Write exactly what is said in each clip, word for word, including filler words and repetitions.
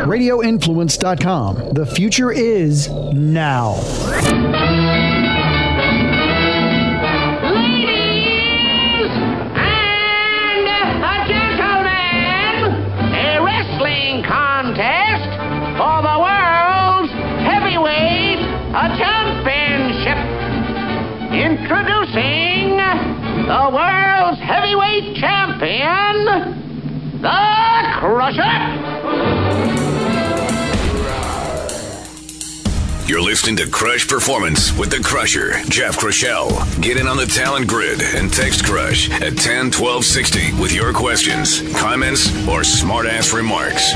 radio influence dot com. The future is now. Ladies and gentlemen, a wrestling contest for the world's heavyweight championship. Introducing the world's heavyweight champion, The Crusher. You're listening to Crush Performance with The Crusher, Jeff Crushell. Get in on the talent grid and text Crush at ten twelve sixty with your questions, comments, or smart-ass remarks.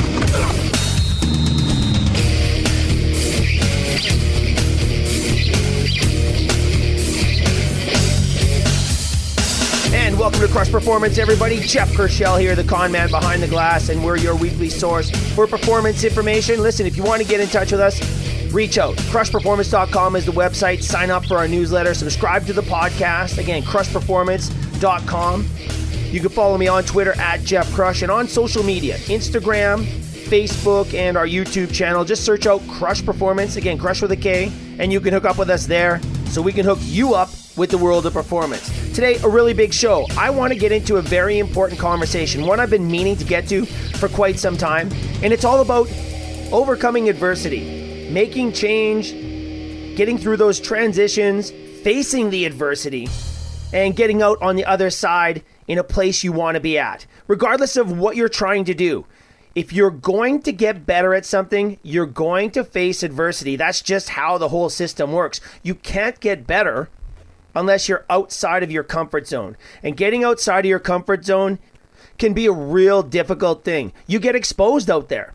And welcome to Crush Performance, everybody. Jeff Crushell here, the con man behind the glass, and we're your weekly source for performance information. Listen, if you want to get in touch with us, reach out. crush performance dot com is the website. Sign up for our newsletter. Subscribe to the podcast. Again, crush performance dot com. You can follow me on Twitter at Jeff Crush and on social media, Instagram, Facebook, and our YouTube channel. Just search out Crush Performance. Again, Crush with a K, and you can hook up with us there so we can hook you up with the world of performance. Today, a really big show. I want to get into a very important conversation, one I've been meaning to get to for quite some time, and it's all about overcoming adversity, making change, getting through those transitions, facing the adversity, and getting out on the other side in a place you want to be at, regardless of what you're trying to do. If you're going to get better at something, you're going to face adversity. That's just how the whole system works. You can't get better unless you're outside of your comfort zone. And getting outside of your comfort zone can be a real difficult thing. You get exposed out there.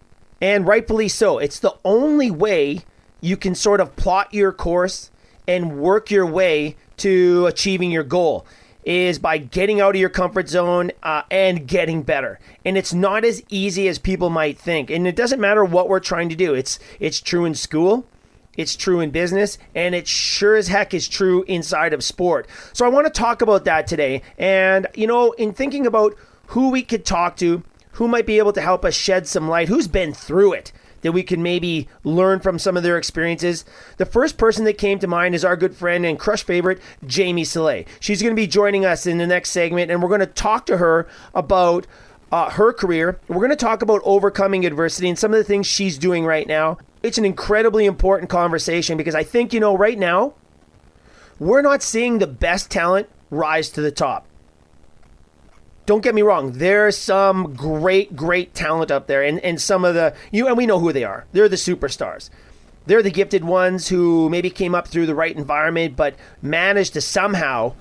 And rightfully so. It's the only way you can sort of plot your course and work your way to achieving your goal, is by getting out of your comfort zone uh, and getting better. And it's not as easy as people might think. And it doesn't matter what we're trying to do. It's it's true in school, it's true in business, and it sure as heck is true inside of sport. So I want to talk about that today. And, you know, in thinking about who we could talk to, who might be able to help us shed some light, who's been through it, that we can maybe learn from some of their experiences. The first person that came to mind is our good friend and Crush favorite, Jamie Salé. She's going to be joining us in the next segment, and we're going to talk to her about uh, her career. We're going to talk about overcoming adversity and some of the things she's doing right now. It's an incredibly important conversation because I think, you know, right now, we're not seeing the best talent rise to the top. Don't get me wrong. There's some great, great talent up there, and, and some of the you and we know who they are. They're the superstars. They're the gifted ones who maybe came up through the right environment, but managed to somehow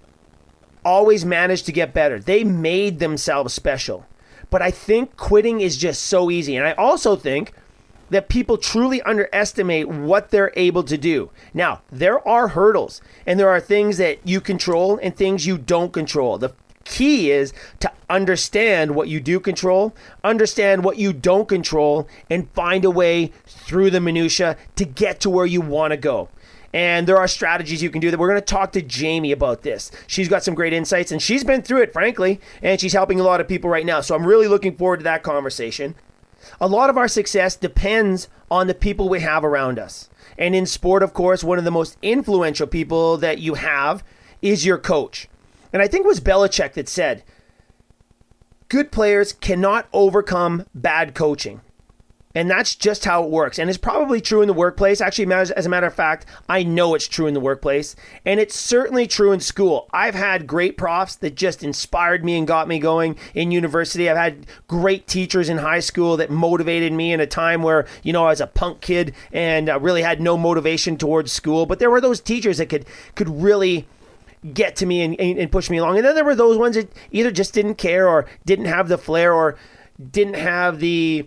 always manage to get better. They made themselves special. But I think quitting is just so easy, and I also think that people truly underestimate what they're able to do. Now, there are hurdles, and there are things that you control and things you don't control. The key is to understand what you do control, understand what you don't control, and find a way through the minutia to get to where you want to go. And there are strategies you can do that. We're going to talk to Jamie about this. She's got some great insights, and she's been through it, frankly, and she's helping a lot of people right now. So I'm really looking forward to that conversation. A lot of our success depends on the people we have around us. And in sport, of course, one of the most influential people that you have is your coach. And I think it was Belichick that said, good players cannot overcome bad coaching. And that's just how it works. And it's probably true in the workplace. Actually, as a matter of fact, I know it's true in the workplace. And it's certainly true in school. I've had great profs that just inspired me and got me going in university. I've had great teachers in high school that motivated me in a time where, you know, I was a punk kid and uh, really had no motivation towards school. But there were those teachers that could could really get to me and, and, and push me along. And then there were those ones that either just didn't care or didn't have the flair or didn't have the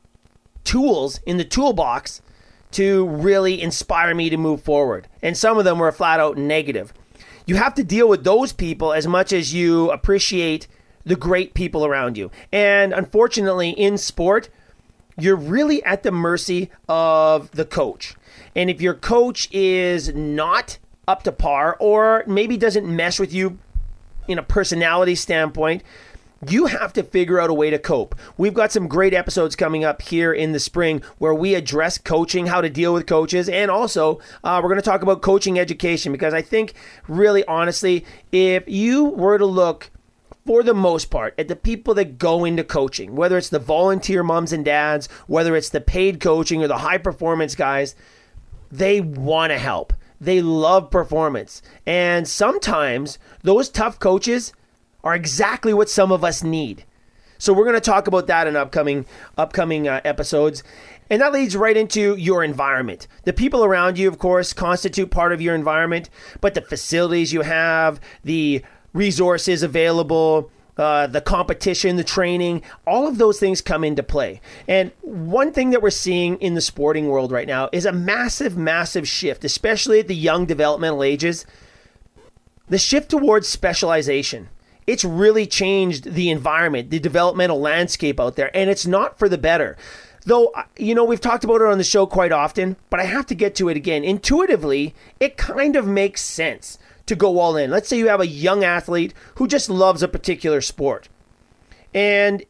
tools in the toolbox to really inspire me to move forward. And some of them were flat out negative. You have to deal with those people as much as you appreciate the great people around you. And unfortunately, in sport, you're really at the mercy of the coach. And if your coach is not up to par or maybe doesn't mesh with you in a personality standpoint, you have to figure out a way to cope. We've got some great episodes coming up here in the spring where we address coaching, how to deal with coaches, and also uh, we're going to talk about coaching education, because I think really honestly, if you were to look for the most part at the people that go into coaching, whether it's the volunteer moms and dads, whether it's the paid coaching or the high performance guys, they want to help. They love performance. And sometimes those tough coaches are exactly what some of us need. So we're going to talk about that in upcoming upcoming uh, episodes. And that leads right into your environment. The people around you, of course, constitute part of your environment, but the facilities you have, the resources available, uh, the competition, the training, all of those things come into play. And one thing that we're seeing in the sporting world right now is a massive, massive shift, especially at the young developmental ages, the shift towards specialization. It's really changed the environment, the developmental landscape out there, and it's not for the better. Though, you know, we've talked about it on the show quite often, but I have to get to it again. Intuitively, it kind of makes sense to go all in. Let's say you have a young athlete who just loves a particular sport. And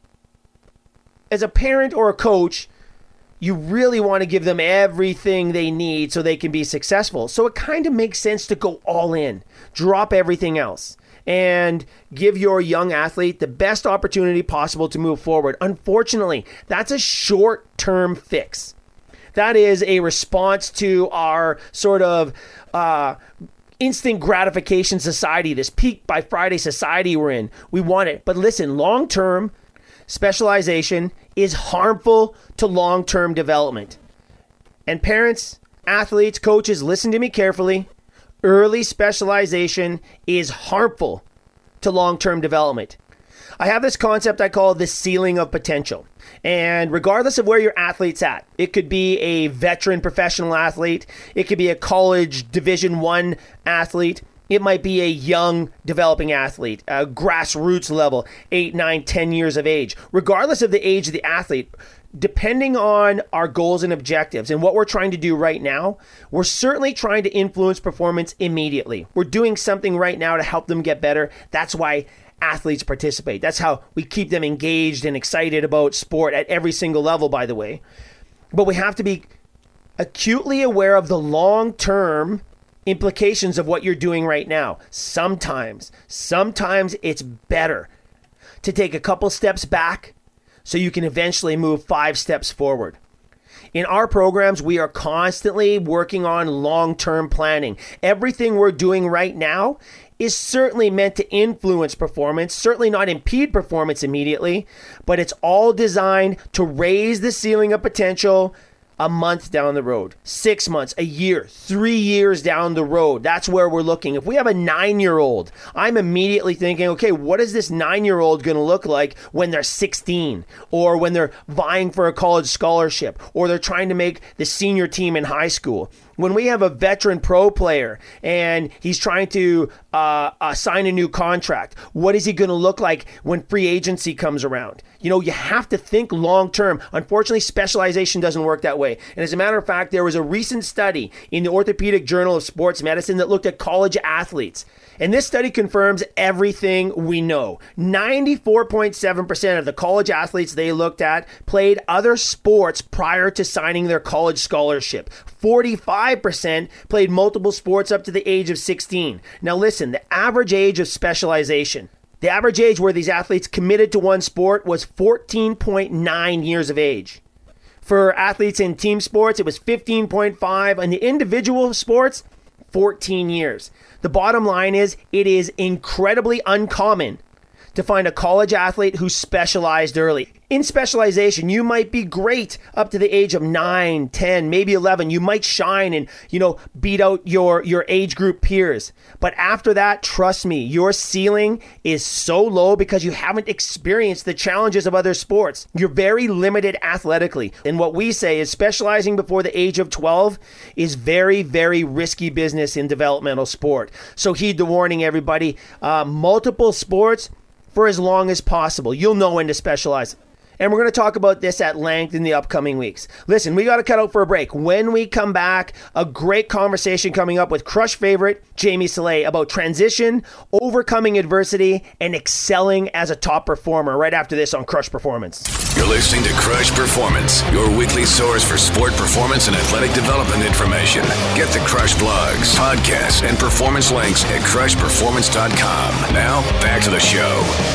as a parent or a coach, you really want to give them everything they need so they can be successful. So it kind of makes sense to go all in, drop everything else, and give your young athlete the best opportunity possible to move forward. Unfortunately, that's a short-term fix. That is a response to our sort of uh, instant gratification society, this peak by Friday society we're in. We want it. But listen, long-term specialization is harmful to long-term development. And parents, athletes, coaches, listen to me carefully. Early specialization is harmful to long-term development. I have this concept I call the ceiling of potential. And regardless of where your athlete's at, it could be a veteran professional athlete, it could be a college Division One athlete, it might be a young developing athlete, a grassroots level, eight, nine, ten years of age. Regardless of the age of the athlete, depending on our goals and objectives and what we're trying to do right now, we're certainly trying to influence performance immediately. We're doing something right now to help them get better. That's why athletes participate. That's how we keep them engaged and excited about sport at every single level, by the way. But we have to be acutely aware of the long-term implications of what you're doing right now. Sometimes, sometimes it's better to take a couple steps back so you can eventually move five steps forward. In our programs, we are constantly working on long-term planning. Everything we're doing right now is certainly meant to influence performance, certainly not impede performance immediately, but it's all designed to raise the ceiling of potential a month down the road, six months, a year, three years down the road. That's where we're looking. If we have a nine-year-old, I'm immediately thinking, okay, what is this nine-year-old going to look like when they're sixteen, or when they're vying for a college scholarship, or they're trying to make the senior team in high school? When we have a veteran pro player and he's trying to uh, uh, sign a new contract, what is he going to look like when free agency comes around? You know, you have to think long term. Unfortunately, specialization doesn't work that way. And as a matter of fact, there was a recent study in the Orthopedic Journal of Sports Medicine that looked at college athletes. And this study confirms everything we know. ninety-four point seven percent of the college athletes they looked at played other sports prior to signing their college scholarship. forty-five percent played multiple sports up to the age of sixteen. Now listen, the average age of specialization, the average age where these athletes committed to one sport was fourteen point nine years of age. For athletes in team sports, it was fifteen point five. In the individual sports, fourteen years. The bottom line is, it is incredibly uncommon to find a college athlete who specialized early. In specialization, you might be great up to the age of nine, ten, maybe eleven. You might shine and, you know, beat out your, your age group peers. But after that, trust me, your ceiling is so low because you haven't experienced the challenges of other sports. You're very limited athletically. And what we say is specializing before the age of twelve is very, very risky business in developmental sport. So heed the warning, everybody. Uh, multiple sports for as long as possible. You'll know when to specialize. And we're going to talk about this at length in the upcoming weeks. Listen, we got to cut out for a break. When we come back, a great conversation coming up with Crush favorite Jamie Salé about transition, overcoming adversity, and excelling as a top performer right after this on Crush Performance. You're listening to Crush Performance, your weekly source for sport performance and athletic development information. Get the Crush blogs, podcasts, and performance links at crush performance dot com. Now, back to the show.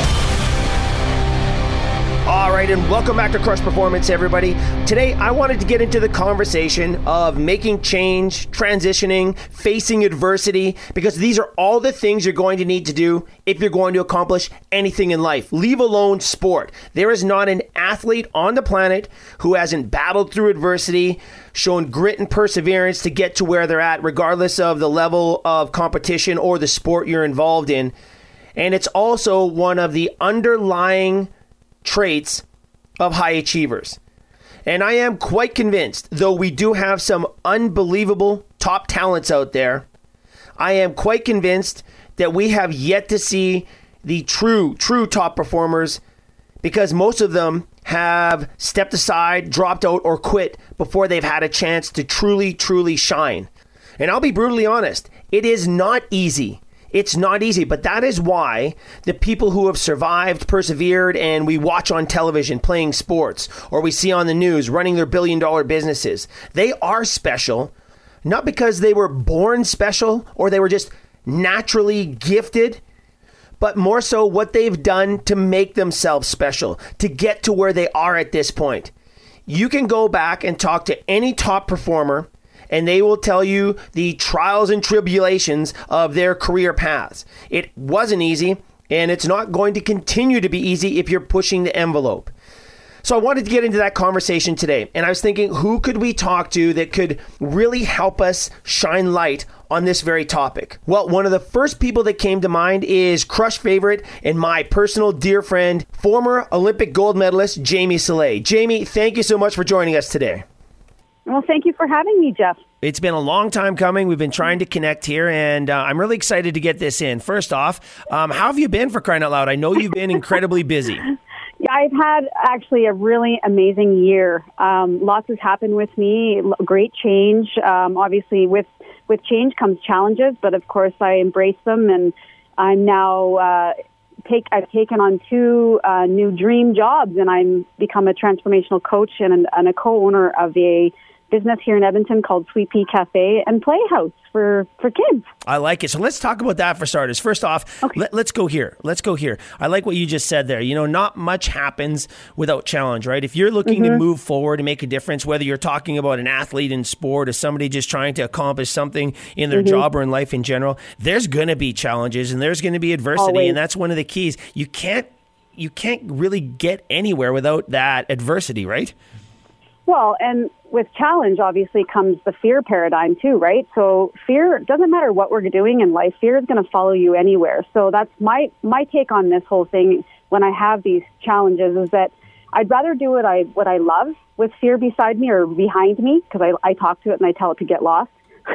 All right, and welcome back to Crush Performance, everybody. Today, I wanted to get into the conversation of making change, transitioning, facing adversity, because these are all the things you're going to need to do if you're going to accomplish anything in life, leave alone sport. There is not an athlete on the planet who hasn't battled through adversity, shown grit and perseverance to get to where they're at, regardless of the level of competition or the sport you're involved in. And it's also one of the underlying traits of high achievers. And I am quite convinced, though we do have some unbelievable top talents out there, I am quite convinced that we have yet to see the true, true top performers, because most of them have stepped aside, dropped out, or quit before they've had a chance to truly, truly shine. And I'll be brutally honest, it is not easy. It's not easy, but that is why the people who have survived, persevered, and we watch on television playing sports, or we see on the news running their billion dollar businesses, they are special, not because they were born special or they were just naturally gifted, but more so what they've done to make themselves special, to get to where they are at this point. You can go back and talk to any top performer, and they will tell you the trials and tribulations of their career paths. It wasn't easy, and it's not going to continue to be easy if you're pushing the envelope. So I wanted to get into that conversation today, and I was thinking, who could we talk to that could really help us shine light on this very topic? Well, one of the first people that came to mind is Crush favorite and my personal dear friend, former Olympic gold medalist, Jamie Salé. Jamie, thank you so much for joining us today. Well, thank you for having me, Jeff. It's been a long time coming. We've been trying to connect here, and uh, I'm really excited to get this in. First off, um, how have you been, for crying out loud? I know you've been incredibly busy. Yeah, I've had actually a really amazing year. Um, lots has happened with me, great change. Um, obviously, with, with change comes challenges, but of course I embrace them, and I'm now... Uh, Take, I've taken on two uh, new dream jobs, and I'm become a transformational coach and, an, and a co-owner of a business here in Edmonton called Sweet Pea Cafe and Playhouse for, for kids. I like it. So let's talk about that for starters. First off, okay. let, let's go here. Let's go here. I like what you just said there. You know, not much happens without challenge, right? If you're looking mm-hmm. to move forward and make a difference, whether you're talking about an athlete in sport or somebody just trying to accomplish something in their mm-hmm. job or in life in general, there's going to be challenges and there's going to be adversity. Always. And that's one of the keys. You can't, you can't really get anywhere without that adversity, right? Well, and with challenge, obviously, comes the fear paradigm too, right? So fear, doesn't matter what we're doing in life, fear is going to follow you anywhere. So that's my, my take on this whole thing when I have these challenges is that I'd rather do what I what I love with fear beside me or behind me, because I, I talk to it and I tell it to get lost,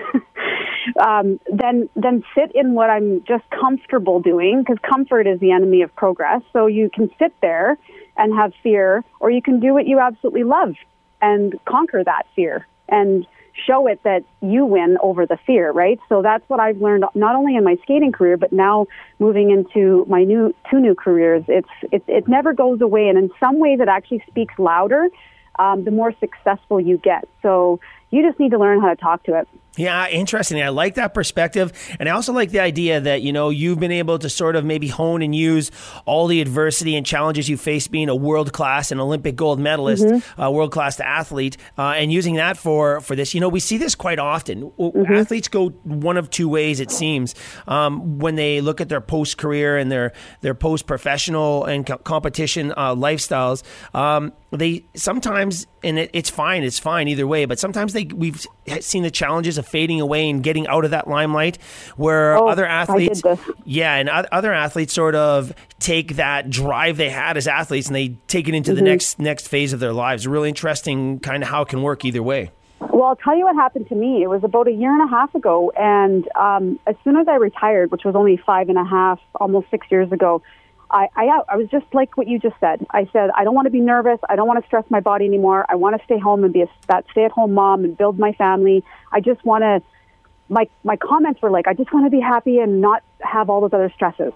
um, than, than sit in what I'm just comfortable doing, because comfort is the enemy of progress. So you can sit there and have fear, or you can do what you absolutely love and conquer that fear and show it that you win over the fear, right? So that's what I've learned not only in my skating career, but now moving into my new two new careers. It's it, it never goes away, and in some ways it actually speaks louder um, the more successful you get. So you just need to learn how to talk to it. Yeah, interesting. I like that perspective. And I also like the idea that, you know, you've been able to sort of maybe hone and use all the adversity and challenges you faced being a world-class and Olympic gold medalist, mm-hmm. uh, world-class athlete, uh, and using that for, for this. You know, we see this quite often. Mm-hmm. Athletes go one of two ways, it seems, um, when they look at their post-career and their, their post-professional and co- competition uh, lifestyles. Um, they sometimes, and it, it's fine, it's fine either way, but sometimes they we've seen the challenges of fading away and getting out of that limelight, where oh, other athletes, I did this. yeah, and other athletes sort of take that drive they had as athletes and they take it into mm-hmm. the next next phase of their lives. Really interesting, kind of how it can work either way. Well, I'll tell you what happened to me. It was about a year and a half ago, and um, as soon as I retired, which was only five and a half, almost six years ago, I, I, I was just like what you just said. I said, I don't want to be nervous. I don't want to stress my body anymore. I want to stay home and be a, that stay-at-home mom and build my family. I just want to, my, my comments were like, I just want to be happy and not have all those other stresses.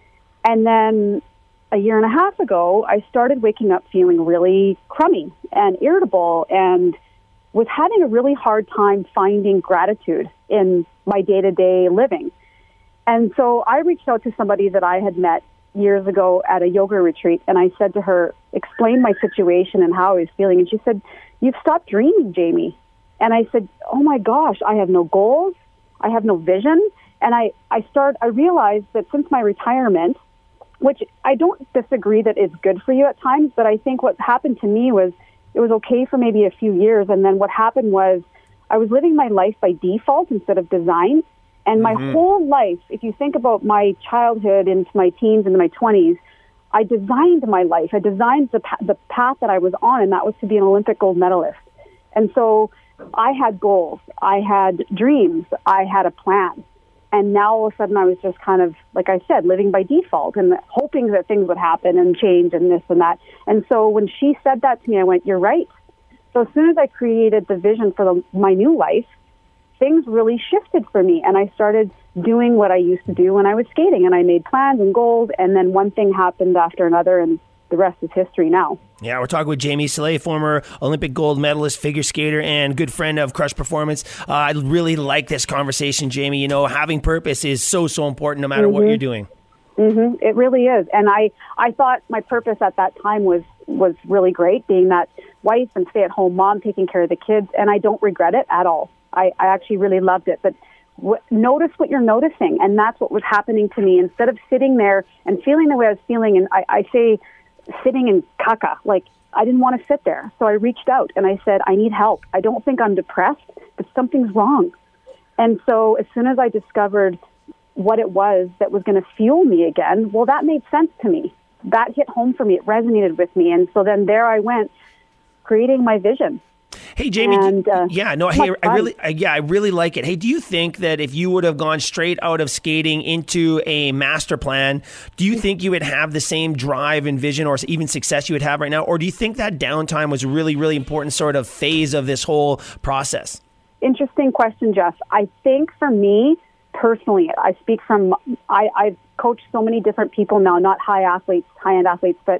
And then a year and a half ago, I started waking up feeling really crummy and irritable and was having a really hard time finding gratitude in my day-to-day living. And so I reached out to somebody that I had met years ago at a yoga retreat, and I said to her, explain my situation and how I was feeling. And she said, you've stopped dreaming, Jamie. And I said, oh my gosh, I have no goals. I have no vision. And I, I start, I realized that since my retirement, which I don't disagree that it's good for you at times, but I think what happened to me was it was okay for maybe a few years. And then what happened was I was living my life by default instead of design. And my mm-hmm. whole life, if you think about my childhood into my teens into my twenties, I designed my life. I designed the, the path that I was on, and that was to be an Olympic gold medalist. And so I had goals. I had dreams. I had a plan. And now all of a sudden I was just kind of, like I said, living by default and hoping that things would happen and change and this and that. And so when she said that to me, I went, you're right. So as soon as I created the vision for the, my new life, things really shifted for me, and I started doing what I used to do when I was skating, and I made plans and goals, and then one thing happened after another, and the rest is history now. Yeah, we're talking with Jamie Salé, former Olympic gold medalist, figure skater, and good friend of Crush Performance. Uh, I really like this conversation, Jamie. You know, having purpose is so, so important no matter mm-hmm. what you're doing. Mm-hmm. It really is, and I, I thought my purpose at that time was, was really great, being that wife and stay-at-home mom, taking care of the kids, and I don't regret it at all. I, I actually really loved it. But w- notice what you're noticing. And that's what was happening to me. Instead of sitting there and feeling the way I was feeling, and I, I say sitting in caca, like I didn't want to sit there. So I reached out and I said, I need help. I don't think I'm depressed, but something's wrong. And so as soon as I discovered what it was that was going to fuel me again, well, that made sense to me. That hit home for me. It resonated with me. And so then there I went, creating my vision. Hey, Jamie. And, uh, yeah, no, hey, I really, I, yeah, I really like it. Hey, do you think that if you would have gone straight out of skating into a master plan, do you think you would have the same drive and vision or even success you would have right now? Or do you think that downtime was really, really important sort of phase of this whole process? Interesting question, Jeff. I think for me personally, I speak from, I, I've coached so many different people now, not high athletes, high-end athletes, but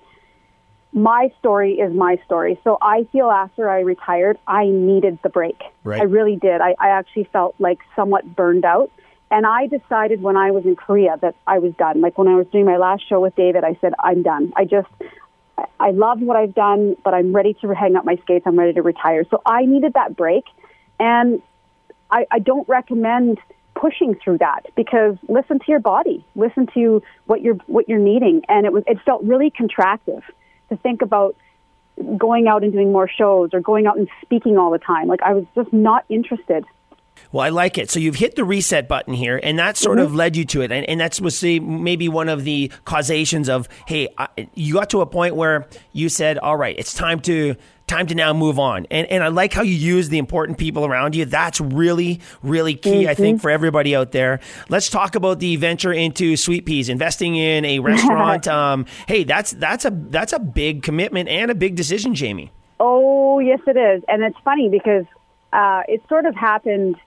my story is my story. So I feel after I retired, I needed the break. Right. I really did. I, I actually felt like somewhat burned out. And I decided when I was in Korea that I was done. Like when I was doing my last show with David, I said, I'm done. I just, I loved what I've done, but I'm ready to hang up my skates. I'm ready to retire. So I needed that break. And I, I don't recommend pushing through that, because listen to your body, listen to what you're, what you're needing. And it was, it felt really contractive to think about going out and doing more shows or going out and speaking all the time. Like I was just not interested. Well, I like it. So you've hit the reset button here, and that sort mm-hmm. of led you to it. And, and that's was the, maybe one of the causations of, hey, I, you got to a point where you said, all right, it's time to time to now move on. And and I like how you use the important people around you. That's really, really key, mm-hmm. I think, for everybody out there. Let's talk about the venture into Sweet Peas, investing in a restaurant. um, hey, that's that's a that's a big commitment and a big decision, Jamie. Oh, yes, it is. And it's funny because uh, it sort of happened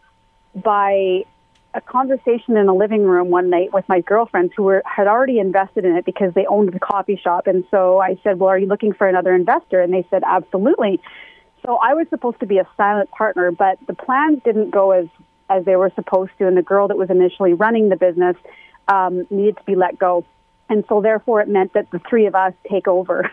by a conversation in a living room one night with my girlfriends who were had already invested in it because they owned the coffee shop. And so I said, well, are you looking for another investor? And they said, absolutely. So I was supposed to be a silent partner, but the plans didn't go as, as they were supposed to. And the girl that was initially running the business um, needed to be let go. And so therefore it meant that the three of us take over.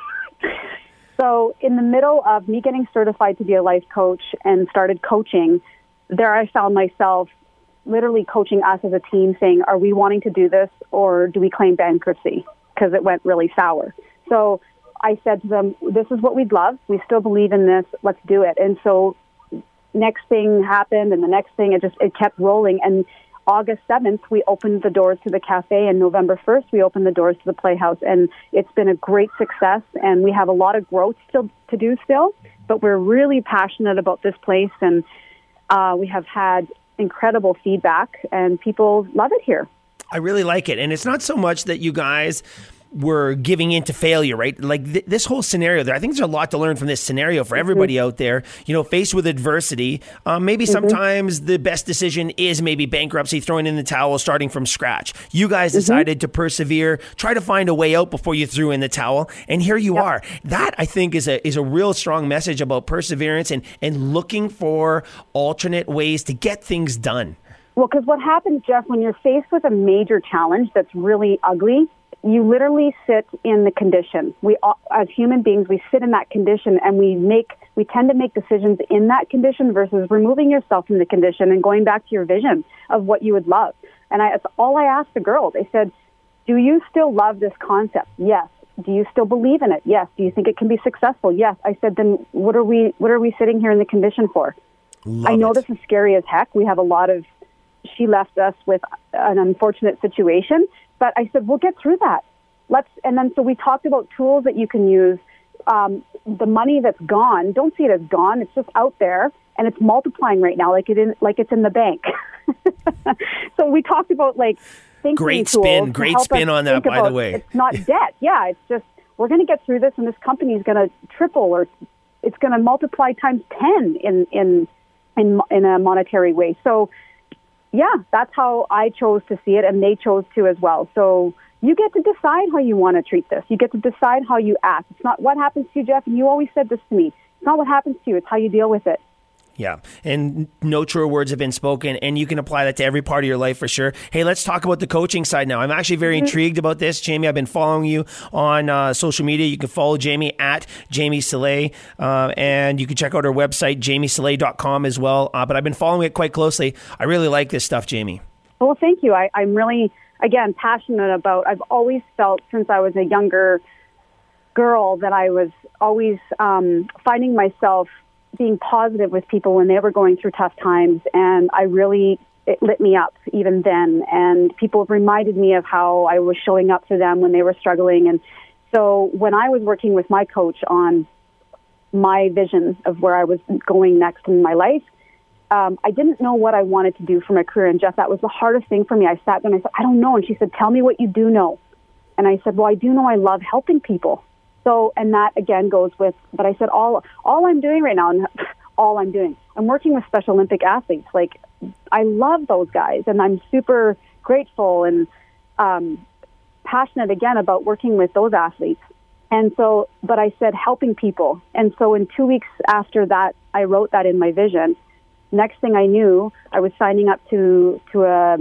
So in the middle of me getting certified to be a life coach and started coaching, there I found myself literally coaching us as a team saying, are we wanting to do this or do we claim bankruptcy? Because it went really sour. So I said to them, this is what we'd love. We still believe in this. Let's do it. And so next thing happened and the next thing, it just, it kept rolling. And August seventh, we opened the doors to the cafe, and November first, we opened the doors to the Playhouse. And it's been a great success, and we have a lot of growth still to do still, but we're really passionate about this place, and uh, we have had incredible feedback, and people love it here. I really like it. And it's not so much that you guys we're giving in to failure, right? Like th- this whole scenario there, I think there's a lot to learn from this scenario for everybody mm-hmm. out there. You know, faced with adversity, um, maybe mm-hmm. sometimes the best decision is maybe bankruptcy, throwing in the towel, starting from scratch. You guys mm-hmm. decided to persevere, try to find a way out before you threw in the towel, and here you yep. are. That, I think, is a is a real strong message about perseverance and, and looking for alternate ways to get things done. Well, because what happens, Jeff, when you're faced with a major challenge that's really ugly, you literally sit in the condition. We, as human beings, we sit in that condition, and we make we tend to make decisions in that condition versus removing yourself from the condition and going back to your vision of what you would love. And I, that's all I asked the girls. I said, "Do you still love this concept?" Yes. Do you still believe in it? Yes. Do you think it can be successful? Yes. I said, then what are we what are we sitting here in the condition for? Love I know it. This is scary as heck. We have a lot of. She left us with an unfortunate situation. But I said, we'll get through that. Let's, and then so we talked about tools that you can use. Um, the money that's gone, don't see it as gone. It's just out there, and it's multiplying right now, like it in, like it's in the bank. So we talked about like thinking great tools spin, great spin on that. By about, the way, it's not debt. Yeah, it's just we're going to get through this, and this company is going to triple, or it's going to multiply times ten in in in in a monetary way. So. Yeah, that's how I chose to see it, and they chose to as well. So you get to decide how you want to treat this. You get to decide how you act. It's not what happens to you, Jeff, and you always said this to me. It's not what happens to you. It's how you deal with it. Yeah, and no truer words have been spoken, and you can apply that to every part of your life for sure. Hey, let's talk about the coaching side now. I'm actually very mm-hmm. intrigued about this, Jamie. I've been following you on uh, social media. You can follow Jamie at Jamie Salé, uh, and you can check out her website, jamie salé dot com as well. Uh, but I've been following it quite closely. I really like this stuff, Jamie. Well, thank you. I, I'm really, again, passionate about, I've always felt since I was a younger girl that I was always um, finding myself being positive with people when they were going through tough times, and I really, it lit me up even then, and people have reminded me of how I was showing up for them when they were struggling. And so when I was working with my coach on my vision of where I was going next in my life, um, I didn't know what I wanted to do for my career. And Jeff, that was the hardest thing for me. I sat there and I said, I don't know. And she said, tell me what you do know. And I said, well, I do know I love helping people. So, and that again goes with, but I said, all, all I'm doing right now, and all I'm doing, I'm working with Special Olympic athletes. Like, I love those guys, and I'm super grateful and um, passionate again about working with those athletes. And so, but I said helping people. And so in two weeks after that, I wrote that in my vision. Next thing I knew, I was signing up to, to a,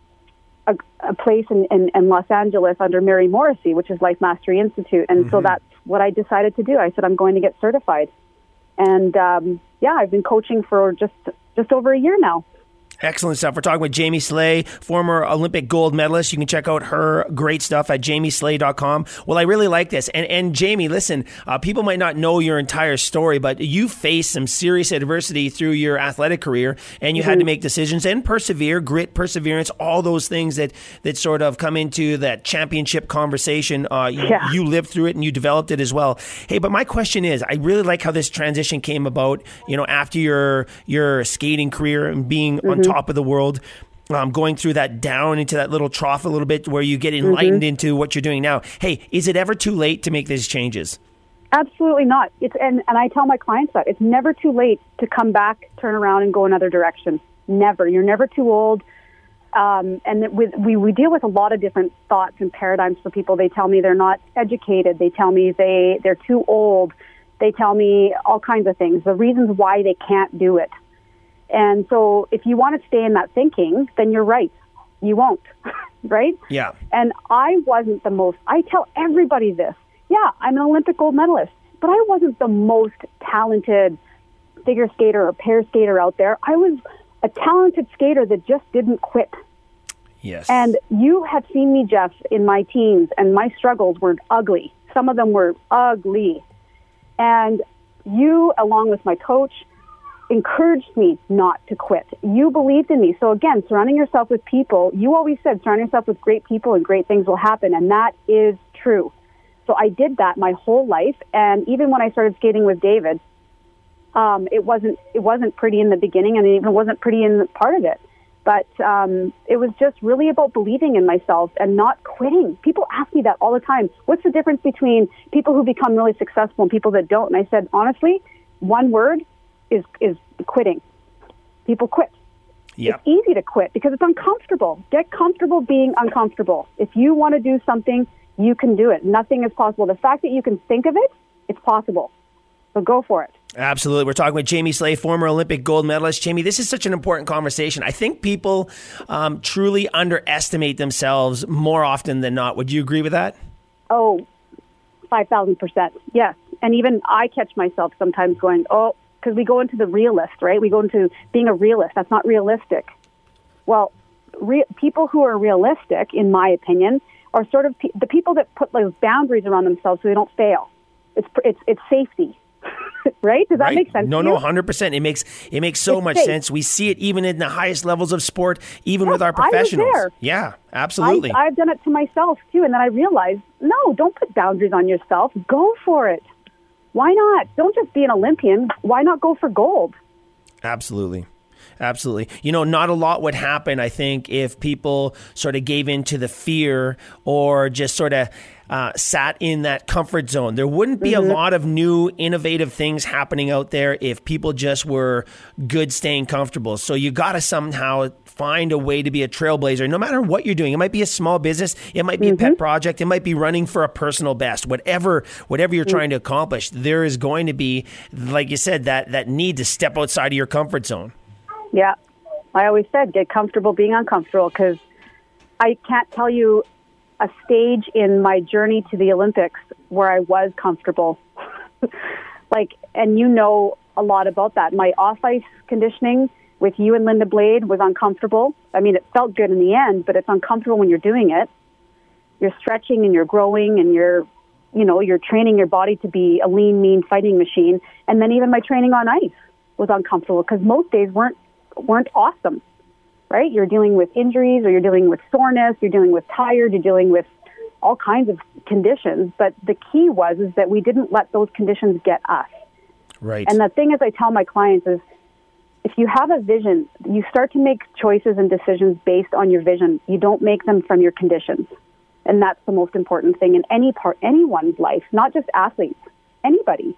a, a place in, in, in Los Angeles under Mary Morrissey, which is Life Mastery Institute. And mm-hmm. so that's what I decided to do. I said, I'm going to get certified. And um, yeah, I've been coaching for just, just over a year now. Excellent stuff. We're talking with Jamie Salé, former Olympic gold medalist. You can check out her great stuff at jamie salé dot com. Well, I really like this. And and Jamie, listen, uh, people might not know your entire story, but you faced some serious adversity through your athletic career, and you mm-hmm. had to make decisions and persevere, grit, perseverance, all those things that, that sort of come into that championship conversation. Uh, you, yeah. you lived through it and you developed it as well. Hey, but my question is, I really like how this transition came about, you know, after your, your skating career and being mm-hmm. on top of the world, um, going through that down into that little trough a little bit where you get enlightened mm-hmm. into what you're doing now. Hey, is it ever too late to make these changes? Absolutely not. It's and, and I tell my clients that it's never too late to come back, turn around, and go another direction. Never. You're never too old. Um, and with, we, we deal with a lot of different thoughts and paradigms for people. They tell me they're not educated. They tell me they, they're too old. They tell me all kinds of things, the reasons why they can't do it. And so if you want to stay in that thinking, then you're right. You won't, right? Yeah. And I wasn't the most, I tell everybody this. Yeah, I'm an Olympic gold medalist, but I wasn't the most talented figure skater or pair skater out there. I was a talented skater that just didn't quit. Yes. And you have seen me, Jeff, in my teens, and my struggles were ugly. Some of them were ugly. And you, along with my coach, encouraged me not to quit. You believed in me. So again, surrounding yourself with people, you always said surround yourself with great people and great things will happen. And that is true. So I did that my whole life. And even when I started skating with David, um, it wasn't, it wasn't pretty in the beginning, and it even wasn't pretty in the part of it. But um, it was just really about believing in myself and not quitting. People ask me that all the time. What's the difference between people who become really successful and people that don't? And I said, honestly, one word is is quitting. People quit. Yeah. It's easy to quit because it's uncomfortable. Get comfortable being uncomfortable. If you want to do something, you can do it. Nothing is possible. The fact that you can think of it, it's possible. So go for it. Absolutely. We're talking with Jamie Slay, former Olympic gold medalist. Jamie, this is such an important conversation. I think people um, truly underestimate themselves more often than not. Would you agree with that? Oh, five thousand percent. Yes. And even I catch myself sometimes going, oh, because we go into the realist, right? We go into being a realist. That's not realistic. Well, re- people who are realistic, in my opinion, are sort of pe- the people that put those boundaries around themselves so they don't fail. It's it's it's safety. Right? Does that right. make sense? No, to no, you? one hundred percent. It makes it makes so It's much safe. sense. We see it even in the highest levels of sport, even Yes, with our I was professionals. there. Yeah, absolutely. I, I've done it to myself too, and then I realized, no, don't put boundaries on yourself. Go for it. Why not? Don't just be an Olympian. Why not go for gold? Absolutely. Absolutely. You know, not a lot would happen, I think, if people sort of gave in to the fear or just sort of uh, sat in that comfort zone. There wouldn't be Mm-hmm. a lot of new, innovative things happening out there if people just were good staying comfortable. So you got to somehow find a way to be a trailblazer, no matter what you're doing. It might be a small business. It might be Mm-hmm. a pet project. It might be running for a personal best. Whatever, whatever you're Mm. trying to accomplish, there is going to be, like you said, that, that need to step outside of your comfort zone. Yeah. I always said, get comfortable being uncomfortable, because I can't tell you a stage in my journey to the Olympics where I was comfortable. Like, and you know a lot about that. My off-ice conditioning with you and Linda Blade was uncomfortable. I mean, it felt good in the end, but it's uncomfortable when you're doing it. You're stretching and you're growing and you're, you know, you're training your body to be a lean, mean fighting machine. And then even my training on ice was uncomfortable because most days weren't weren't awesome, right? You're dealing with injuries, or you're dealing with soreness, you're dealing with tired, you're dealing with all kinds of conditions. But the key was is that we didn't let those conditions get us. Right. And the thing is, I tell my clients is, if you have a vision, you start to make choices and decisions based on your vision. You don't make them from your conditions. And that's the most important thing in any part, anyone's life, not just athletes, anybody.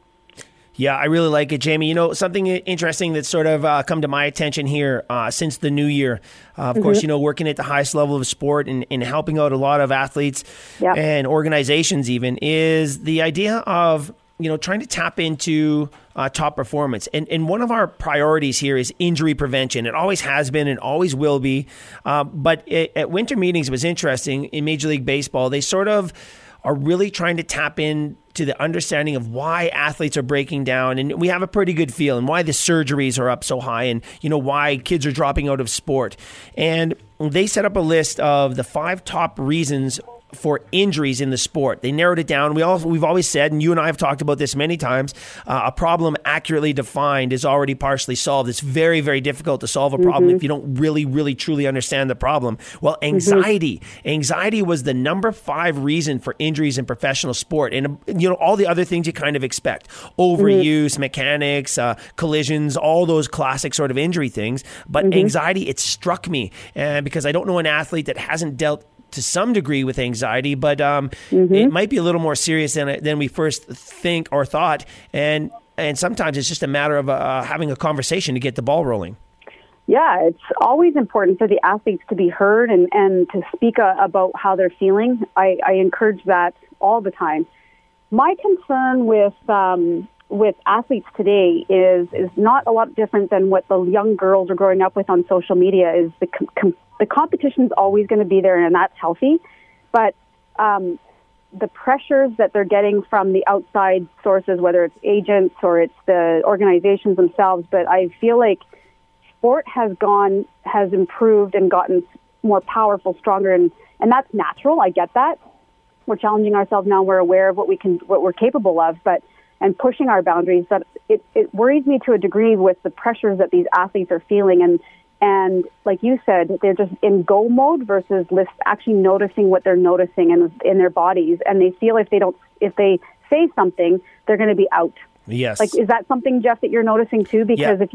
Yeah, I really like it, Jamie. You know, something interesting that's sort of uh, come to my attention here uh, since the new year. Uh, of mm-hmm. course, you know, working at the highest level of sport and, and helping out a lot of athletes yep. and organizations even, is the idea of, you know, trying to tap into uh, top performance. And, and one of our priorities here is injury prevention. It always has been and always will be. Uh, but it, at winter meetings, it was interesting in Major League Baseball. They sort of are really trying to tap in to the understanding of why athletes are breaking down. And we have a pretty good feel, and why the surgeries are up so high, and, you know, why kids are dropping out of sport. And they set up a list of the five top reasons for injuries in the sport. They narrowed it down. We all, we've always said, and you and I have talked about this many times, uh, a problem accurately defined is already partially solved. It's very, very difficult to solve a problem mm-hmm. if you don't really, really, truly understand the problem. Well, anxiety. Mm-hmm. Anxiety was the number five reason for injuries in professional sport. And, you know, all the other things you kind of expect. Overuse, mm-hmm. mechanics, uh, collisions, all those classic sort of injury things. But mm-hmm. anxiety, it struck me uh, because I don't know an athlete that hasn't dealt to some degree with anxiety, but um, mm-hmm. it might be a little more serious than than we first think or thought. And and sometimes it's just a matter of uh, having a conversation to get the ball rolling. Yeah, it's always important for the athletes to be heard and, and to speak uh, about how they're feeling. I, I encourage that all the time. My concern with um, with athletes today is is not a lot different than what the young girls are growing up with on social media. Is the com- com- the competition is always going to be there, and that's healthy. But um, the pressures that they're getting from the outside sources, whether it's agents or it's the organizations themselves, but I feel like sport has gone, has improved and gotten more powerful, stronger, and, and that's natural. I get that. We're challenging ourselves now. We're aware of what we can, what we're capable of, but and pushing our boundaries. That it, it worries me to a degree with the pressures that these athletes are feeling. And And like you said, they're just in go mode versus list, actually noticing what they're noticing in, in their bodies. And they feel if they don't, if they say something, they're going to be out. Yes. Like, is that something, Jeff, that you're noticing too? Because yeah. if you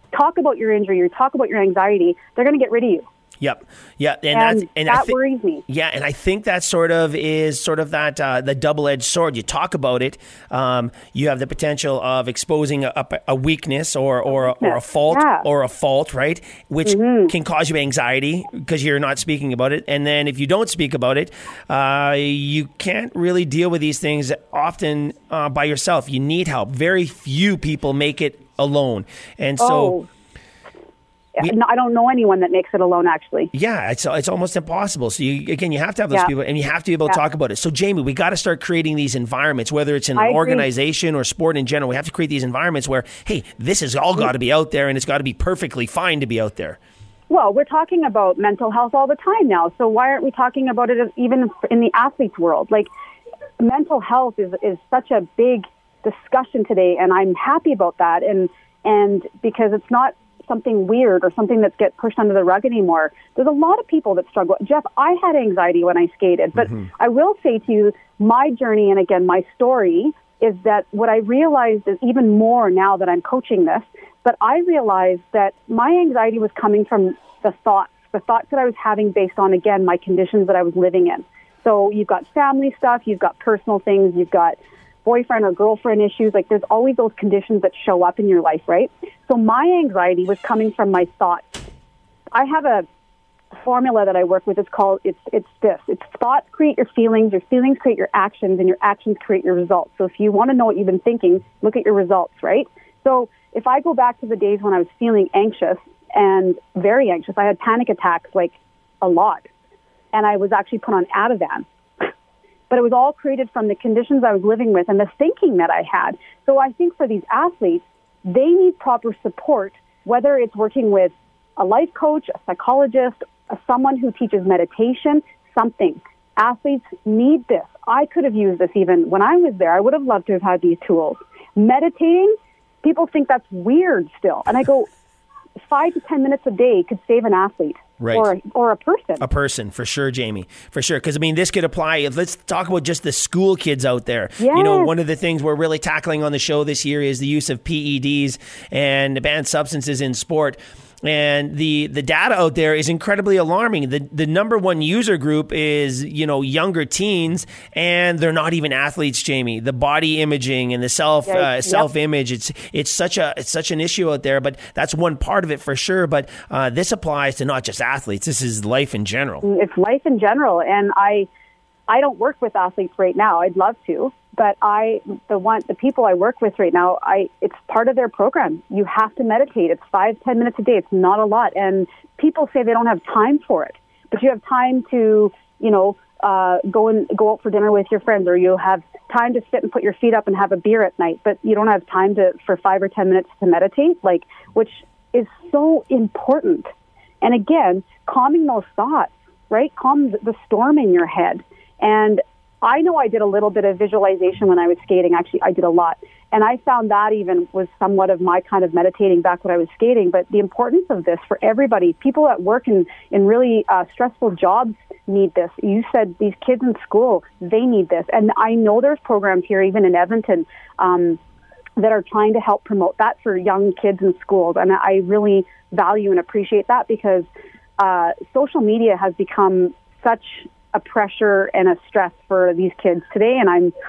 talk about your injury, you talk about your anxiety, they're going to get rid of you. Yep. Yeah. And, and, that's, and that I th- worries me. Yeah. And I think that sort of is sort of that, uh, the double-edged sword. You talk about it. Um, you have the potential of exposing a, a weakness or, or, or a fault yeah. or a fault, right? Which mm-hmm. can cause you anxiety because you're not speaking about it. And then if you don't speak about it, uh, you can't really deal with these things often uh, by yourself. You need help. Very few people make it alone. And so... Oh. We, I don't know anyone that makes it alone, actually. Yeah, it's it's almost impossible. So, you, again, you have to have those yeah. people, and you have to be able to yeah. talk about it. So, Jamie, we got to start creating these environments, whether it's in I an agree. organization or sport in general. We have to create these environments where, hey, this has all got to be out there, and it's got to be perfectly fine to be out there. Well, we're talking about mental health all the time now. So why aren't we talking about it even in the athletes' world? Like, mental health is is such a big discussion today, and I'm happy about that. And and because it's not something weird or something that gets pushed under the rug anymore. There's a lot of people that struggle. Jeff, I had anxiety when I skated, but mm-hmm. I will say to you, my journey, and again, my story, is that what I realized is even more now that I'm coaching this, but I realized that my anxiety was coming from the thoughts, the thoughts that I was having based on, again, my conditions that I was living in. So you've got family stuff, you've got personal things, you've got boyfriend or girlfriend issues. Like, there's always those conditions that show up in your life, right? So my anxiety was coming from my thoughts. I have a formula that I work with. It's called, it's it's this. It's thoughts create your feelings, your feelings create your actions, and your actions create your results. So if you want to know what you've been thinking, look at your results, right? So if I go back to the days when I was feeling anxious and very anxious, I had panic attacks like a lot. And I was actually put on Ativan. But it was all created from the conditions I was living with and the thinking that I had. So I think for these athletes, they need proper support, whether it's working with a life coach, a psychologist, a, someone who teaches meditation, something. Athletes need this. I could have used this even when I was there. I would have loved to have had these tools. Meditating, people think that's weird still. And I go, five to ten minutes a day could save an athlete. Right. Or, or a person. A person, for sure, Jamie. For sure. Because, I mean, this could apply. Let's talk about just the school kids out there. Yes. You know, one of the things we're really tackling on the show this year is the use of P E Ds and banned substances in sport. And the, the data out there is incredibly alarming. The the number one user group is, you know, younger teens, and they're not even athletes, Jamie. The body imaging and the self yes. uh, yep. self image, it's it's such a it's such an issue out there. But that's one part of it for sure. But uh, this applies to not just athletes. This is life in general. It's life in general, and I I don't work with athletes right now. I'd love to. But I, the one, the people I work with right now, I, it's part of their program. You have to meditate. It's five, ten minutes a day. It's not a lot. And people say they don't have time for it, but you have time to, you know, uh, go and go out for dinner with your friends, or you have time to sit and put your feet up and have a beer at night, but you don't have time to, for five or ten minutes to meditate, like, which is so important. And again, calming those thoughts, right? Calm the storm in your head. And I know I did a little bit of visualization when I was skating. Actually, I did a lot. And I found that even was somewhat of my kind of meditating back when I was skating. But the importance of this for everybody, people at work in, in really uh, stressful jobs need this. You said these kids in school, they need this. And I know there's programs here, even in Edmonton, um, that are trying to help promote that for young kids in schools. And I really value and appreciate that, because uh, social media has become such a pressure and a stress for these kids today, and I'm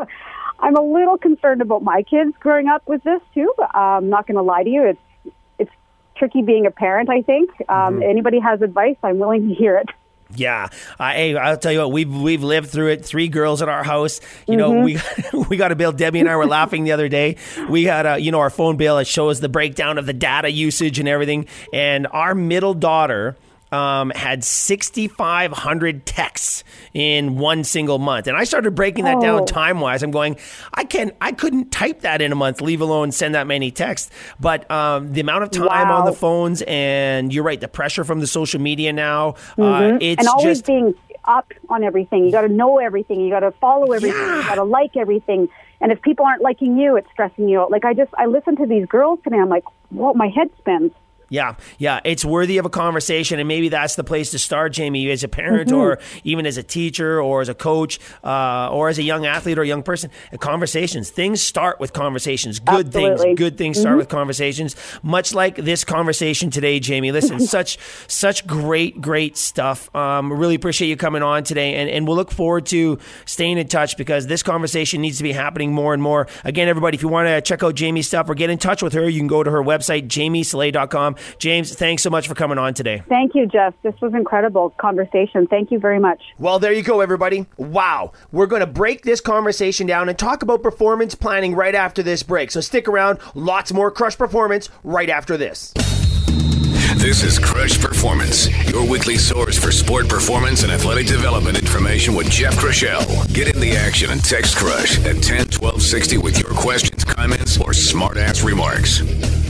I'm a little concerned about my kids growing up with this too. I'm not going to lie to you; it's it's tricky being a parent. I think um, mm-hmm. anybody has advice, I'm willing to hear it. Yeah, uh, hey, I'll tell you what, we've we've lived through it. Three girls at our house. You know, mm-hmm. we we got a bill. Debbie and I were laughing the other day. We had a, you know, our phone bill. It shows the breakdown of the data usage and everything. And our middle daughter Um, had sixty-five hundred texts in one single month. And I started breaking that oh. down time-wise. I'm going, I can I couldn't type that in a month, leave alone send that many texts. But um, the amount of time wow. on the phones, and you're right, the pressure from the social media now, mm-hmm. uh, it's and always just... being up on everything. You got to know everything. You got to follow everything. Yeah. You got to like everything. And if people aren't liking you, it's stressing you out. Like, I just, I listen to these girls today. I'm like, whoa, my head spins. Yeah, yeah, it's worthy of a conversation, and maybe that's the place to start, Jamie, as a parent mm-hmm. or even as a teacher or as a coach uh, or as a young athlete or a young person. Conversations. Things start with conversations. Good Absolutely. things. Good things start mm-hmm. with conversations. Much like this conversation today, Jamie. Listen, such such great, great stuff. Um, really appreciate you coming on today, and, and we'll look forward to staying in touch because this conversation needs to be happening more and more. Again, everybody, if you want to check out Jamie's stuff or get in touch with her, you can go to her website, jamie saleh dot com. James, thanks so much for coming on today. Thank you, Jeff. This was incredible conversation. Thank you very much. Well, there you go, everybody. Wow. We're going to break this conversation down and talk about performance planning right after this break. So stick around. Lots more Crush Performance right after this. This is Crush Performance, your weekly source for sport performance and athletic development information with Jeff Crushell. Get in the action and text Crush at ten twelve sixty with your questions, comments, or smart-ass remarks.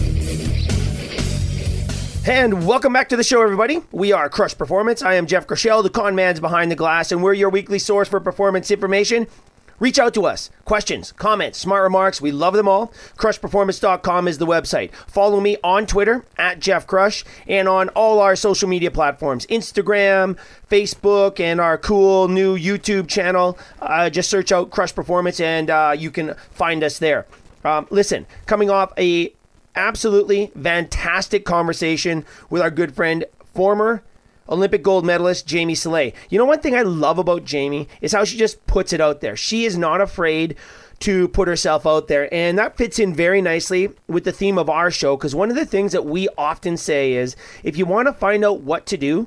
And welcome back to the show, everybody. We are Crush Performance. I am Jeff Crushell, the con man's behind the glass, and we're your weekly source for performance information. Reach out to us. Questions, comments, smart remarks. We love them all. crush performance dot com is the website. Follow me on Twitter, at Jeff Crush, and on all our social media platforms, Instagram, Facebook, and our cool new YouTube channel. Uh, just search out Crush Performance, and uh, you can find us there. Um, listen, coming off a absolutely fantastic conversation with our good friend, former Olympic gold medalist Jamie Saleh. You know, one thing I love about Jamie is how she just puts it out there. She is not afraid to put herself out there, and that fits in very nicely with the theme of our show, because one of the things that we often say is, if you want to find out what to do,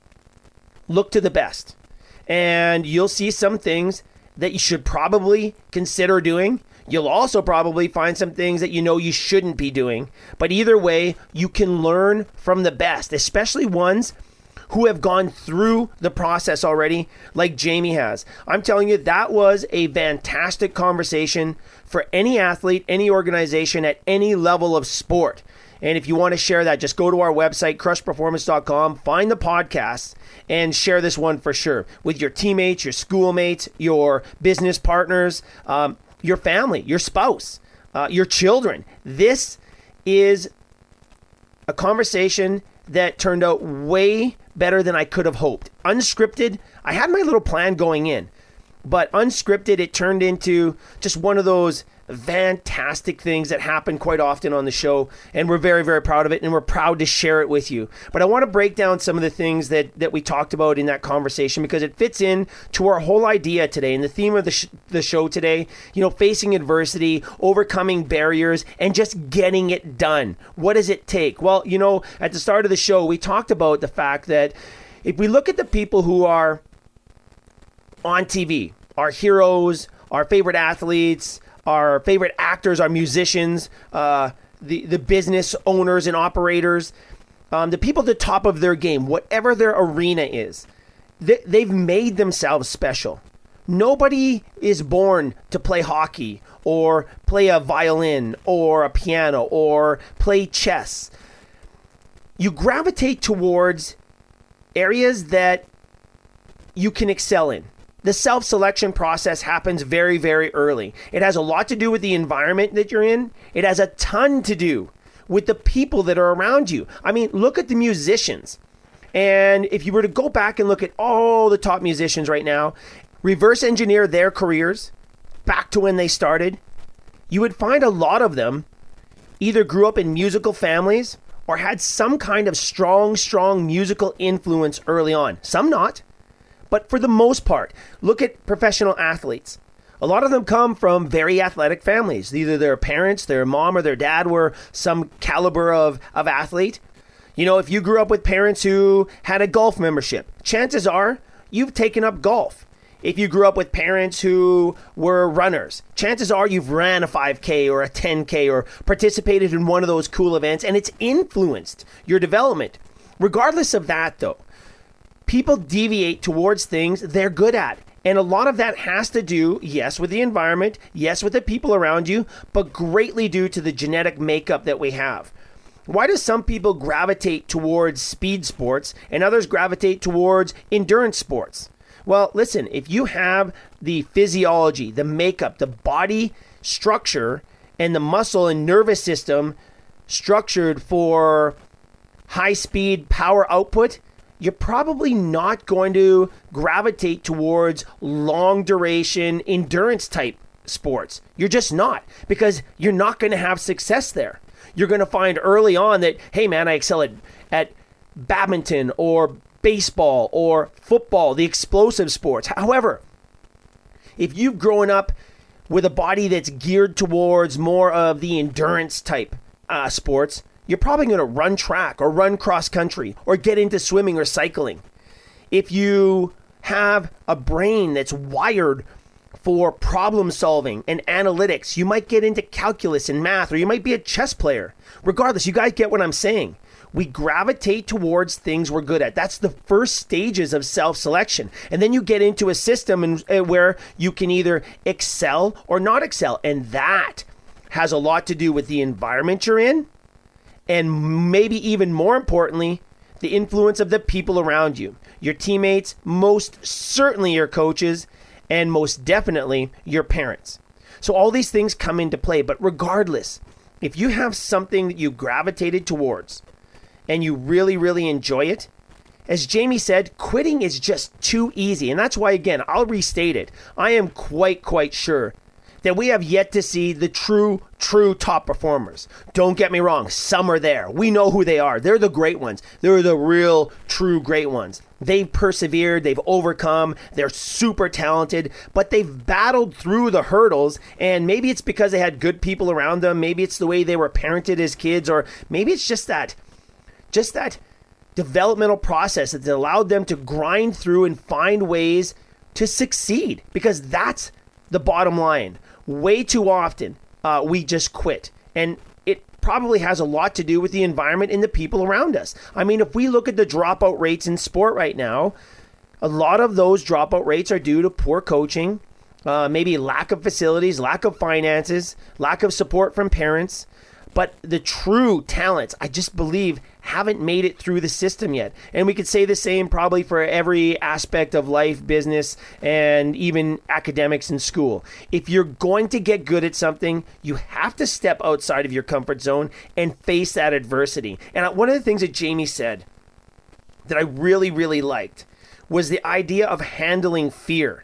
look to the best. And you'll see some things that you should probably consider doing. You'll also probably find some things that you know you shouldn't be doing. But either way, you can learn from the best, especially ones who have gone through the process already, like Jamie has. I'm telling you, that was a fantastic conversation for any athlete, any organization, at any level of sport. And if you want to share that, just go to our website, crush performance dot com, find the podcast, and share this one for sure with your teammates, your schoolmates, your business partners, um, your family, your spouse, uh, your children. This is a conversation that turned out way better than I could have hoped. Unscripted, I had my little plan going in, but unscripted, it turned into just one of those fantastic things that happen quite often on the show, and we're very, very proud of it, and we're proud to share it with you. But I want to break down some of the things that, that we talked about in that conversation, because it fits in to our whole idea today, and the theme of the, sh- the show today, you know, facing adversity, overcoming barriers, and just getting it done. What does it take? Well, you know, at the start of the show, we talked about the fact that if we look at the people who are on T V, our heroes, our favorite athletes, our favorite actors, our musicians, uh, the, the business owners and operators, um, the people at the top of their game, whatever their arena is, they, they've made themselves special. Nobody is born to play hockey or play a violin or a piano or play chess. You gravitate towards areas that you can excel in. The self-selection process happens very, very early. It has a lot to do with the environment that you're in. It has a ton to do with the people that are around you. I mean, look at the musicians. And if you were to go back and look at all the top musicians right now, reverse engineer their careers back to when they started, you would find a lot of them either grew up in musical families or had some kind of strong, strong musical influence early on. Some not. But for the most part, look at professional athletes. A lot of them come from very athletic families. Either their parents, their mom, or their dad were some caliber of, of athlete. You know, if you grew up with parents who had a golf membership, chances are you've taken up golf. If you grew up with parents who were runners, chances are you've ran a five K or a ten K or participated in one of those cool events, and it's influenced your development. Regardless of that, though, people deviate towards things they're good at. And a lot of that has to do, yes, with the environment, yes, with the people around you, but greatly due to the genetic makeup that we have. Why do some people gravitate towards speed sports and others gravitate towards endurance sports? Well, listen, if you have the physiology, the makeup, the body structure, and the muscle and nervous system structured for high speed power output, you're probably not going to gravitate towards long duration endurance type sports. You're just not, because you're not going to have success there. You're going to find early on that, hey man, I excel at, at badminton or baseball or football, the explosive sports. However, if you've grown up with a body that's geared towards more of the endurance type uh, sports, you're probably going to run track or run cross country or get into swimming or cycling. If you have a brain that's wired for problem solving and analytics, you might get into calculus and math, or you might be a chess player. Regardless, you guys get what I'm saying. We gravitate towards things we're good at. That's the first stages of self-selection. And then you get into a system in, uh, where you can either excel or not excel. And that has a lot to do with the environment you're in, and maybe even more importantly, the influence of the people around you. Your teammates, most certainly your coaches, and most definitely your parents. So all these things come into play. But regardless, if you have something that you gravitated towards and you really, really enjoy it, as Jamie said, quitting is just too easy. And that's why, again, I'll restate it. I am quite, quite sure that we have yet to see the true, true top performers. Don't get me wrong. Some are there. We know who they are. They're the great ones. They're the real, true great ones. They've persevered. They've overcome. They're super talented, but they've battled through the hurdles. And maybe it's because they had good people around them. Maybe it's the way they were parented as kids, or maybe it's just that, just that developmental process that allowed them to grind through and find ways to succeed, because that's the bottom line. Way too often, uh, we just quit. And it probably has a lot to do with the environment and the people around us. I mean, if we look at the dropout rates in sport right now, a lot of those dropout rates are due to poor coaching, uh, maybe lack of facilities, lack of finances, lack of support from parents. But the true talents, I just believe, haven't made it through the system yet. And we could say the same probably for every aspect of life, business, and even academics in school. If you're going to get good at something, you have to step outside of your comfort zone and face that adversity. And one of the things that Jamie said that I really, really liked was the idea of handling fear.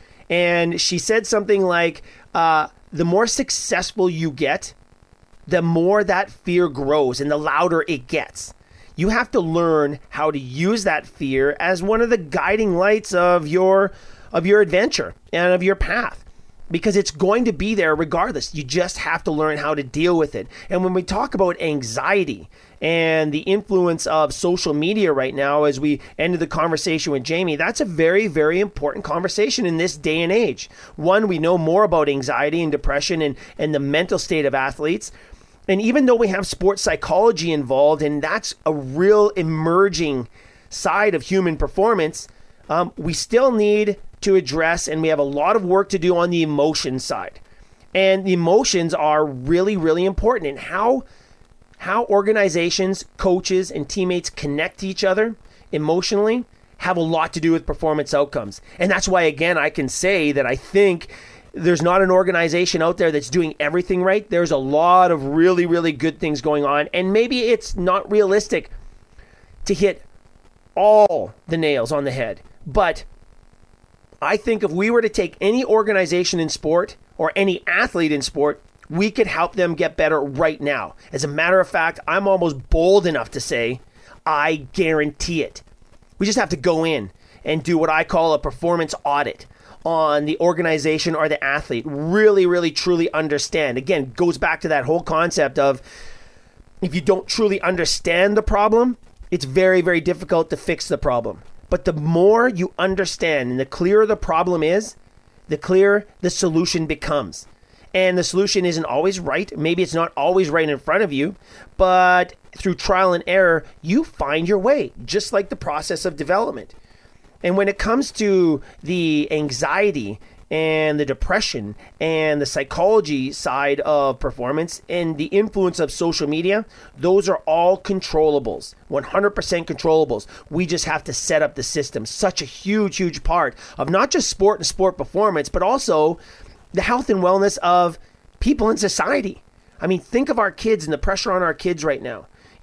And she said something like, uh, the more successful you get, the more that fear grows and the louder it gets. You have to learn how to use that fear as one of the guiding lights of your of your adventure and of your path, because it's going to be there regardless. You just have to learn how to deal with it. And when we talk about anxiety and the influence of social media right now, as we ended the conversation with Jamie, that's a very, very important conversation in this day and age. One, we know more about anxiety and depression and, and the mental state of athletes. And even though we have sports psychology involved, and that's a real emerging side of human performance, um, we still need to address, and we have a lot of work to do on the emotion side. And the emotions are really, really important. And how, how organizations, coaches, and teammates connect to each other emotionally have a lot to do with performance outcomes. And that's why, again, I can say that I think there's not an organization out there that's doing everything right. There's a lot of really, really good things going on. And maybe it's not realistic to hit all the nails on the head. But I think if we were to take any organization in sport or any athlete in sport, we could help them get better right now. As a matter of fact, I'm almost bold enough to say, I guarantee it. We just have to go in and do what I call a performance audit on the organization or the athlete. Really, really, truly understand. Again, goes back to that whole concept of if you don't truly understand the problem, it's very, very difficult to fix the problem. But the more you understand and the clearer the problem is, the clearer the solution becomes. And the solution isn't always right. Maybe it's not always right in front of you, but through trial and error, you find your way, just like the process of development. And when it comes to the anxiety and the depression and the psychology side of performance and the influence of social media, those are all controllables, one hundred percent controllables. We just have to set up the system. Such a huge, huge part of not just sport and sport performance, but also the health and wellness of people in society. I mean, think of our kids and the pressure on our kids right now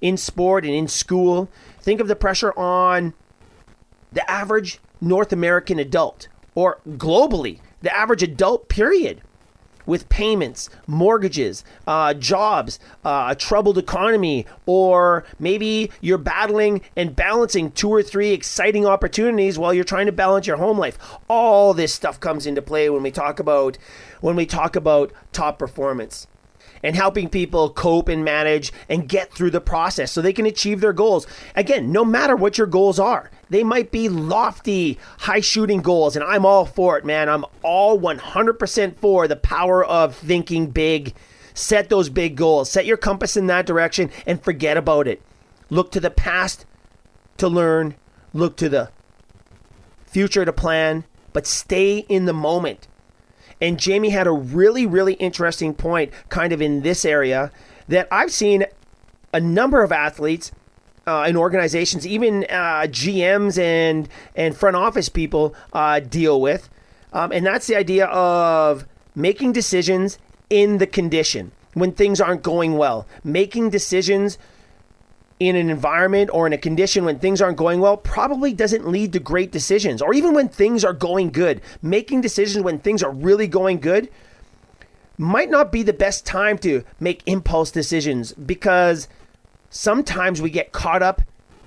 in sport and in school. Think of the pressure on the average North American adult, or globally, the average adult, period, with payments, mortgages, uh, jobs, uh, a troubled economy, or maybe you're battling and balancing two or three exciting opportunities while you're trying to balance your home life. All this stuff comes into play when we talk about when we talk about top performance and helping people cope and manage and get through the process so they can achieve their goals. Again, no matter what your goals are, they might be lofty, high-shooting goals, and I'm all for it, man. I'm all one hundred percent for the power of thinking big. Set those big goals. Set your compass in that direction and forget about it. Look to the past to learn. Look to the future to plan, but stay in the moment. And Jamie had a really, really interesting point kind of in this area that I've seen a number of athletes uh, in organizations, even uh, G Ms and, and front office people uh, deal with. Um, and that's the idea of making decisions in the condition when things aren't going well. Making decisions in an environment or in a condition when things aren't going well probably doesn't lead to great decisions. Or even when things are going good, making decisions when things are really going good might not be the best time to make impulse decisions, because sometimes we get caught up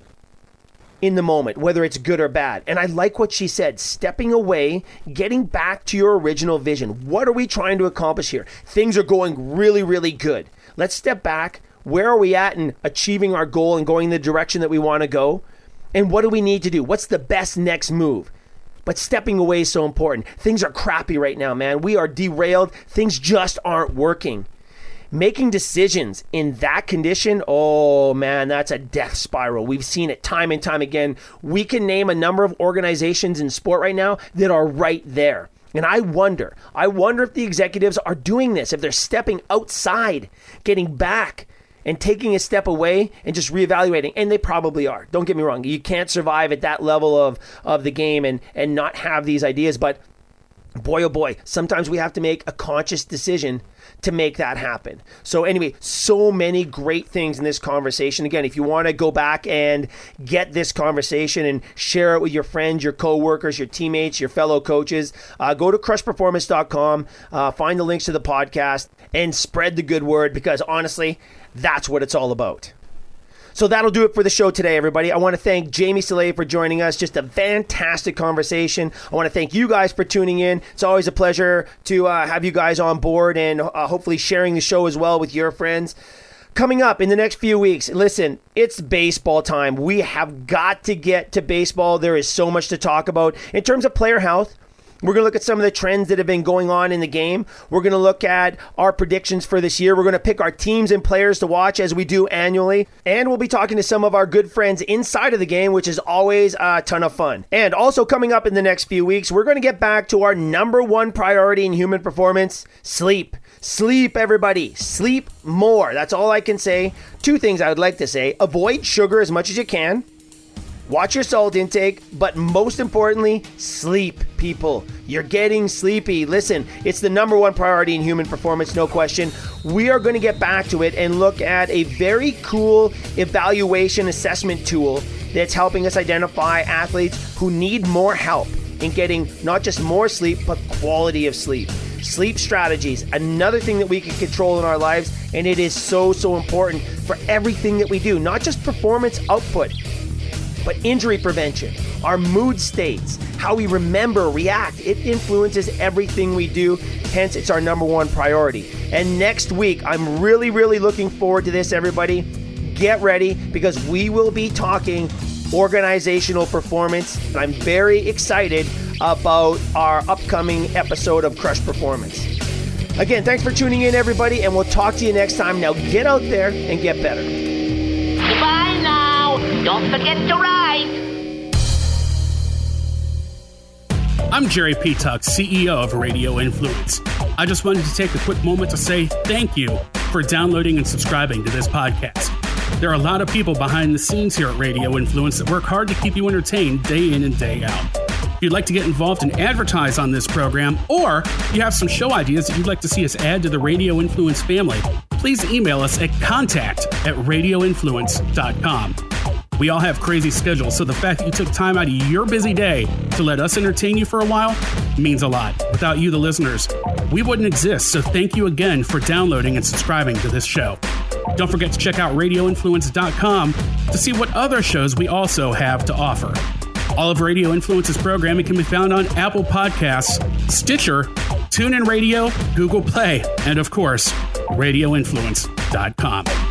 in the moment, whether it's good or bad. And I like what she said, stepping away, getting back to your original vision. What are we trying to accomplish here? Things are going really, really good. Let's step back. Where are we at in achieving our goal and going the direction that we want to go? And what do we need to do? What's the best next move? But stepping away is so important. Things are crappy right now, man. We are derailed. Things just aren't working. Making decisions in that condition, oh man, that's a death spiral. We've seen it time and time again. We can name a number of organizations in sport right now that are right there. And I wonder, I wonder if the executives are doing this, if they're stepping outside, getting back, and taking a step away and just reevaluating. And they probably are. Don't get me wrong. You can't survive at that level of, of the game and, and not have these ideas. But boy, oh boy, sometimes we have to make a conscious decision to make that happen. So anyway, so many great things in this conversation. Again, if you want to go back and get this conversation and share it with your friends, your coworkers, your teammates, your fellow coaches, uh, go to crush performance dot com, uh, find the links to the podcast, and spread the good word, because honestly, that's what it's all about. So that'll do it for the show today, everybody. I want to thank Jamie Salé for joining us. Just a fantastic conversation. I want to thank you guys for tuning in. It's always a pleasure to uh, have you guys on board and uh, hopefully sharing the show as well with your friends. Coming up in the next few weeks, listen, it's baseball time. We have got to get to baseball. There is so much to talk about. In terms of player health, we're going to look at some of the trends that have been going on in the game. We're going to look at our predictions for this year. We're going to pick our teams and players to watch as we do annually. And we'll be talking to some of our good friends inside of the game, which is always a ton of fun. And also coming up in the next few weeks, we're going to get back to our number one priority in human performance, sleep. Sleep, everybody. Sleep more. That's all I can say. Two things I would like to say. Avoid sugar as much as you can. Watch your salt intake, but most importantly, sleep, people. You're getting sleepy. Listen, it's the number one priority in human performance, no question. We are going to get back to it and look at a very cool evaluation assessment tool that's helping us identify athletes who need more help in getting not just more sleep, but quality of sleep. Sleep strategies, another thing that we can control in our lives, and it is so, so important for everything that we do, not just performance output, but injury prevention, our mood states, how we remember, react. It influences everything we do. Hence, it's our number one priority. And next week, I'm really, really looking forward to this, everybody. Get ready, because we will be talking organizational performance. And I'm very excited about our upcoming episode of Crush Performance. Again, thanks for tuning in, everybody, and we'll talk to you next time. Now, get out there and get better. Goodbye now. Don't forget to write. I'm Jerry P. Tuck, C E O of Radio Influence. I just wanted to take a quick moment to say thank you for downloading and subscribing to this podcast. There are a lot of people behind the scenes here at Radio Influence that work hard to keep you entertained day in and day out. If you'd like to get involved and advertise on this program, or you have some show ideas that you'd like to see us add to the Radio Influence family, please email us at contact at radio influence dot com. We all have crazy schedules, so the fact that you took time out of your busy day to let us entertain you for a while means a lot. Without you, the listeners, we wouldn't exist, so thank you again for downloading and subscribing to this show. Don't forget to check out radio influence dot com to see what other shows we also have to offer. All of Radio Influence's programming can be found on Apple Podcasts, Stitcher, TuneIn Radio, Google Play, and of course, radio influence dot com.